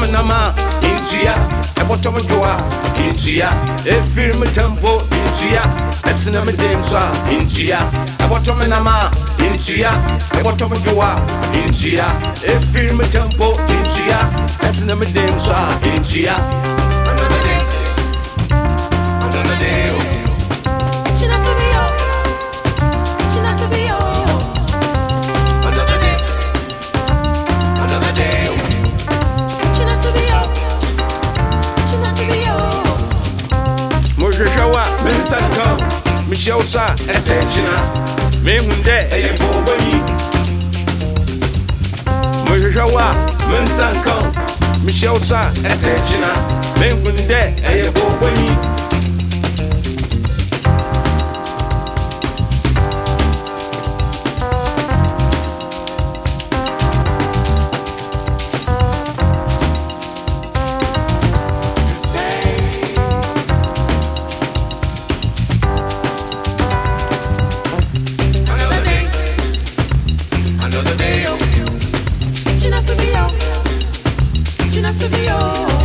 me nama into ya. I bottom of joa into ya. If you me tempo into ya. Let's never dance into ya. I bottom me nama into ya. I bottom of joa into ya. If you me tempo into ya. Let's never dance into ya. Another day. Another day. China Sabio. China Sabio. Another day. Another day. China Sabio. China Sabio. Moshawa, Mensanko. Michelle Sa, Essential. Me Munde, a Bobby. Moshawa, Mensanko. Michelle Sa, Essential. Me Munde, a Bobby. China Sabio.